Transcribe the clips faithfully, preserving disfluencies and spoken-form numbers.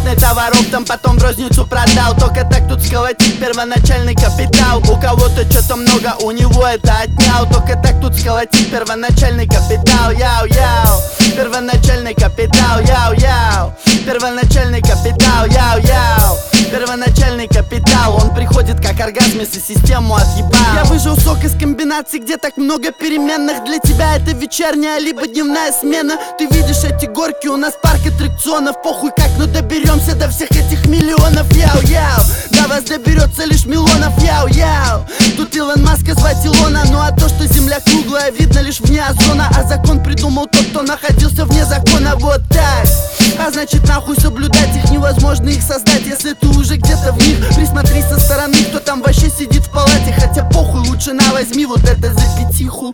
Дефицитный товар оптом, потом в розницу продал. Только так тут сколотить первоначальный капитал. У кого-то что-то много, у него это отнял. Только так тут сколотить первоначальный капитал. Яу-яу, первоначальный капитал. Яу-яу, первоначальный капитал. Яу-яу, первоначальный капитал. Он приходит как оргазм, если систему отъебал. Я выжил сок из комбинаций, где так много переменных. Для тебя это вечерняя либо дневная смена. Ты видишь эти горки, у нас парк аттракционов. Похуй как, но доберемся до всех этих миллионов. Яу-яу, до вас доберется лишь Милонов. Яу-яу, тут Илон Маска звать Илона. Ну а то, что земля круглая, видно лишь вне озона. А закон придумал тот, кто находился вне закона. Вот так. А значит нахуй соблюдать их невозможно их создать, если ты уже где-то в них. Присмотрись со стороны, кто там вообще сидит в палате. Хотя похуй, лучше на возьми вот это за пятиху.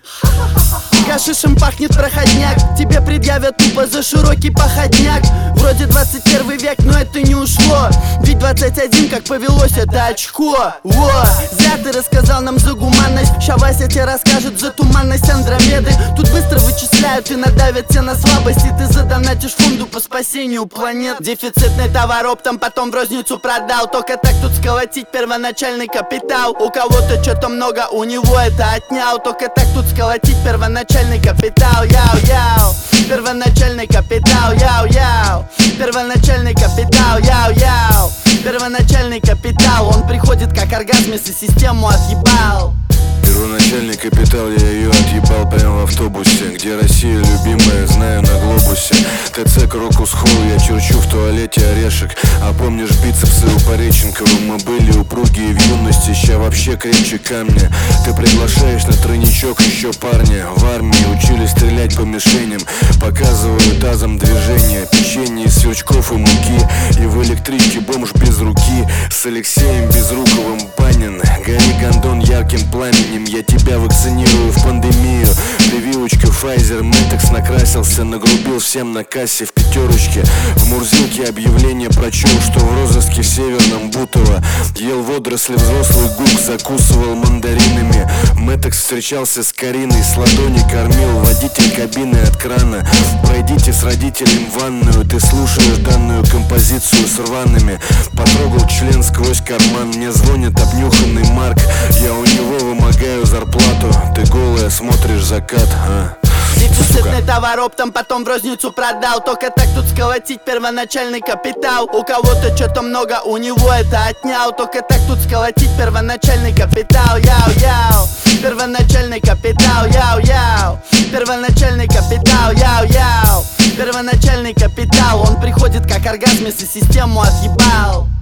Гашишем пахнет проходняк, тебе предъявят тупо за широкий походняк. Вроде двадцать первый век, но это не ушло. Ведь двадцать один как повелось, это очко. Во, зря ты рассказал нам за гуманность. Ща Вася тебе расскажет за туманность Андромеды. Тут быстро вычисляют и надавят все на слабость. И ты задонатишь фонду по спасению планет. Дефицитный товар оптом, потом в розницу продал. Только так тут сколотить первоначальный капитал. У кого-то что-то много, у него это отнял. Только так тут сколотить первоначальный капитал. Яу-яу, первоначальный капитал. Яу-яу, первоначальный капитал. Яу-яу, первоначальный капитал. Он приходит как оргазм, если систему отъебал. Первоначальный капитал, я ее отъебал прямо в автобусе. Где Россия любимая, знаю на глобусе. ТЦ Крокус Холл, я черчу в туалете орешек. А помнишь бицепсы у Пореченкова? Мы были упругие в юности, ща вообще крепче камня. Ты приглашаешь на тройничок еще парня. В армии учили стрелять по мишеням. Показываю тазом движения. Печенье из сверчков и муки. И в электричке бомж без руки. С Алексеем Безруковым Панин. Гори гондон ярким пламенем. Я тебя вакцинирую в пандемию. Прививочка Pfizer, Мэтекс накрасился. Нагрубил всем на кассе в пятерочке. В Мурзилке объявление прочел, что в розыске в Северном Бутово. Ел водоросли взрослый гук, закусывал мандаринами. Мэтекс встречался с Кариной, с ладони кормил водитель кабины от крана. Пройдите с родителем в ванную. Ты слушаешь данную композицию с рваными. Потрогал член сквозь карман. Мне звонит обнюханный Марк. Я у него вымогаю зарплату. Ты голая смотришь закат, а? Дефицитный товар оптом, потом в розницу продал. Только так тут сколотить первоначальный капитал. У кого-то что-то много, у него это отнял. Только так тут сколотить первоначальный капитал. Яу-яу, первоначальный капитал. Яу-яу, первоначальный капитал. Яу-яу, первоначальный капитал. Он приходит как оргазм, если систему отъебал.